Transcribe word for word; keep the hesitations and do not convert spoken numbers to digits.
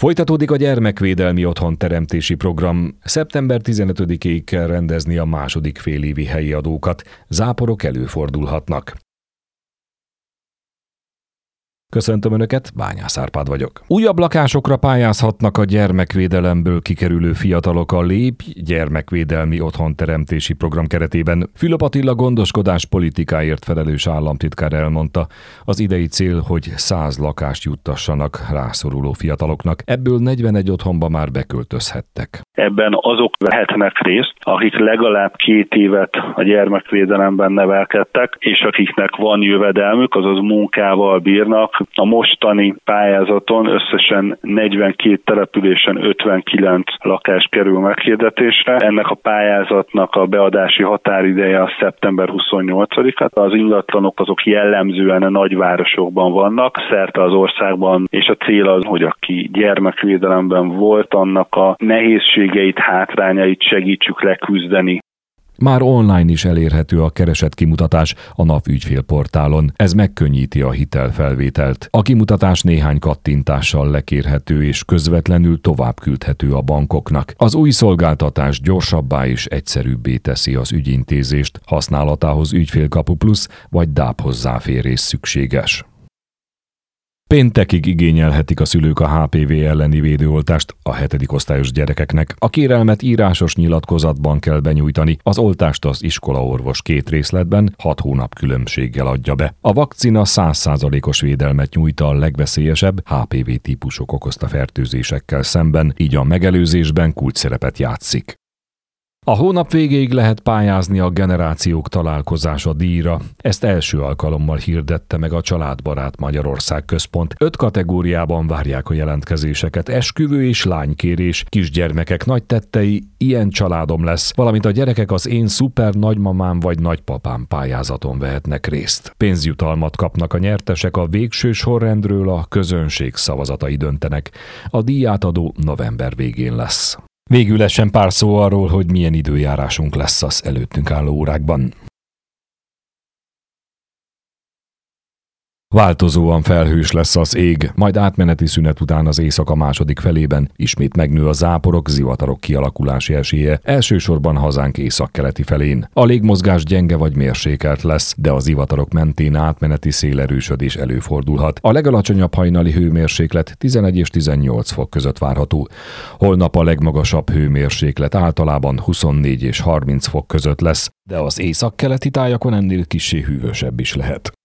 Folytatódik a gyermekvédelmi otthonteremtési program. szeptember tizenötödikéig kell rendezni a második félévi helyi adókat. Záporok előfordulhatnak. Köszöntöm Önöket, Bányász Árpád vagyok. Újabb lakásokra pályázhatnak a gyermekvédelemből kikerülő fiatalok a Lépj gyermekvédelmi otthonteremtési program keretében. Fülöp Attila gondoskodás politikáért felelős államtitkár elmondta, az idei cél, hogy száz lakást juttassanak rászoruló fiataloknak. Ebből negyvenegy otthonba már beköltözhettek. Ebben azok vehetnek részt, akik legalább két évet a gyermekvédelemben nevelkedtek, és akiknek van jövedelmük, azaz munkával bírnak. A mostani pályázaton összesen negyvenkét településen ötvenkilenc lakás kerül meghirdetésre. Ennek a pályázatnak a beadási határideje a szeptember huszonnyolcadika. Az ingatlanok azok jellemzően a nagyvárosokban vannak, szerte az országban, és a cél az, hogy aki gyermekvédelemben volt, annak a nehézségeit, hátrányait segítsük leküzdeni. Már online is elérhető a keresetkimutatás a NAV ügyfélportálon. Ez megkönnyíti a hitelfelvételt. A kimutatás néhány kattintással lekérhető és közvetlenül tovább küldhető a bankoknak. Az új szolgáltatás gyorsabbá és egyszerűbbé teszi az ügyintézést, használatához Ügyfélkapu Plusz vagy dáp hozzáférés szükséges. Péntekig igényelhetik a szülők a há pé vé elleni védőoltást a hetedik osztályos gyerekeknek. A kérelmet írásos nyilatkozatban kell benyújtani, az oltást az iskolaorvos két részletben, hat hónap különbséggel adja be. A vakcina száz százalékos védelmet nyújt a legveszélyesebb há pé vé típusok okozta fertőzésekkel szemben, így a megelőzésben kulcsszerepet játszik. A hónap végéig lehet pályázni a Generációk Találkozása díjra. Ezt első alkalommal hirdette meg a Családbarát Magyarország Központ. Öt kategóriában várják a jelentkezéseket: esküvő és lánykérés, kisgyermekek nagy tettei, ilyen családom lesz, valamint a gyerekek az én szuper nagymamám vagy nagypapám pályázaton vehetnek részt. Pénzjutalmat kapnak a nyertesek, a végső sorrendről a közönség szavazatai döntenek. A díjátadó november végén lesz. Végül essen pár szó arról, hogy milyen időjárásunk lesz az előttünk álló órákban. Változóan felhős lesz az ég, majd átmeneti szünet után az éjszaka második felében ismét megnő a záporok, zivatarok kialakulási esélye, elsősorban hazánk északkeleti felén. A légmozgás gyenge vagy mérsékelt lesz, de a zivatarok mentén átmeneti szélerősödés előfordulhat. A legalacsonyabb hajnali hőmérséklet tizenegy és tizennyolc fok között várható. Holnap a legmagasabb hőmérséklet általában huszonnégy és harminc fok között lesz, de az északkeleti tájakon ennél kissé hűvösebb is lehet.